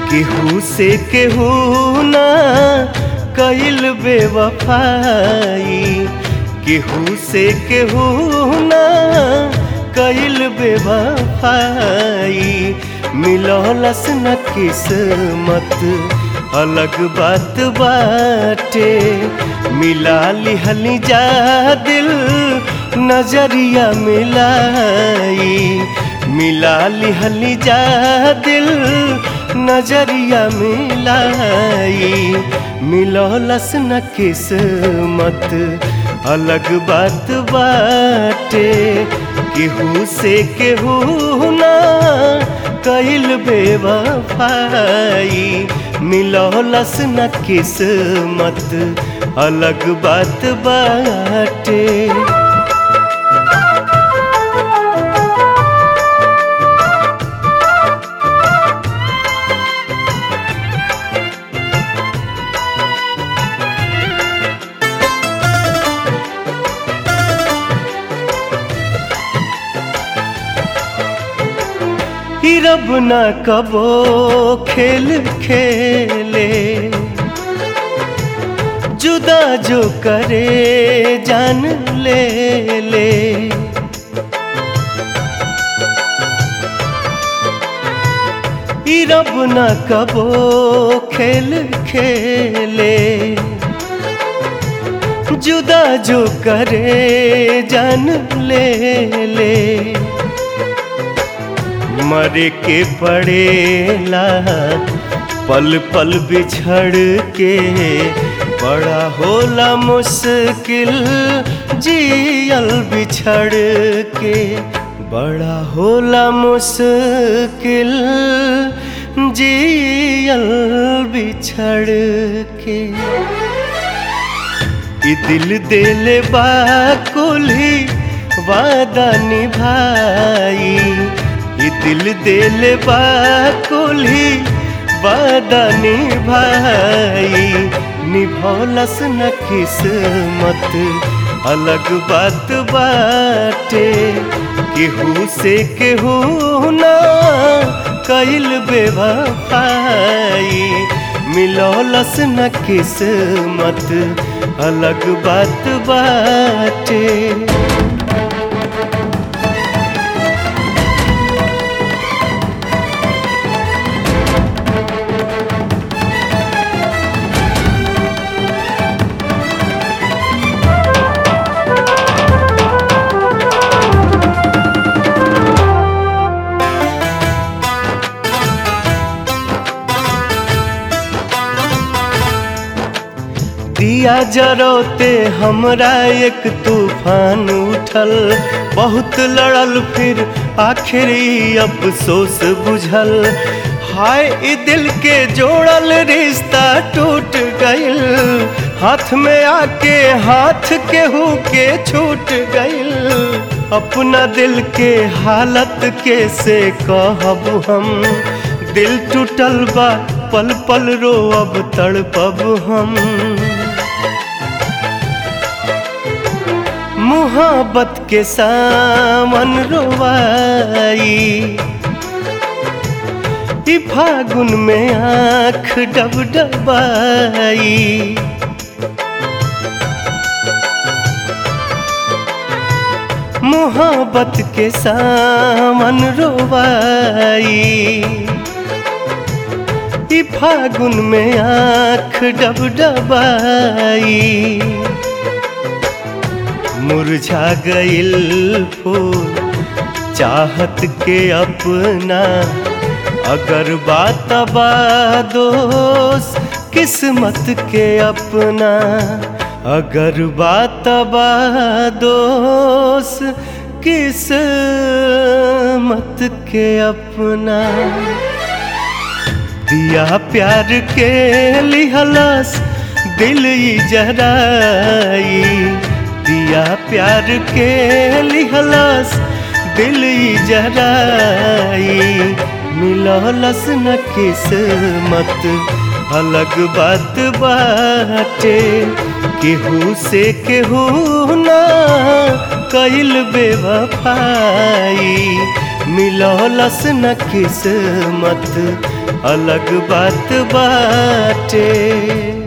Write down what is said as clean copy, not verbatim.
केहू से केहू ना कइल बेवफाई, केहू से केहू ना कइल बेवफाई। मिलौलस न किस्मत अलग बात बाटे, मिला लिहली जा दिल नजरिया मिलाई, मिला लिहली जा दिल नजरिया मिलाई। मिलौलस न किस्मत अलग बात बाटे, केहू से केहू ना कइल बेवफाई। मिलौलस न किस्मत अलग बात बाटे। रब न कबो खेल खेले, जुदा जो करे जान ले ले। रब न कबो खेल खेले, जुदा जो करे जान ले ले। मरे के पड़ेला पल पल बिछड़ के, बड़ा होला मुश्किल जियल बिछड़ के, बड़ा होला मुश्किल जियल बिछड़ के। ई दिल देले बा कुल्ही वादा निभाई, दिल देले बा कुल्ही वादा निभाई। निभौलस न किस्मत अलग बात बाटे, केहू से केहू ना कइल बेवफाई। मिलौलस न किस्मत अलग बात बाटे। दिया जरोते हमरा एक तूफान उठल, बहुत लड़ल फिर आखिरी अफसोस बुझल। हाय ई दिल के जोड़ल रिश्ता टूट गइल, हाथ में आके हाथ केहू के छूट गइल। अपना दिल के हालत कैसे कहब हम, दिल टूटल बा पल पल रोअब तड़पब हम। मोहब्बत के सामन रोवाई, ई फागुन में आँख डबडबाई। मोहब्बत के सामन रोवाई, ई फागुन में आँख डबडबाई। मुरझा गइल फूल चाहत के अपना, अगर बात बा दोस्त किस्मत के अपना। अगर बात बा दोस्त किस्मत के अपना। दिया प्यार के लिहलस दिल जराई, दिया प्यार के लिहलस दिल जराई। मिलौलस न किस्मत अलग बात बाटे, केहू से केहू ना कइल बेवफाई। मिल मिलौलस न किस्मत अलग बात बाटे।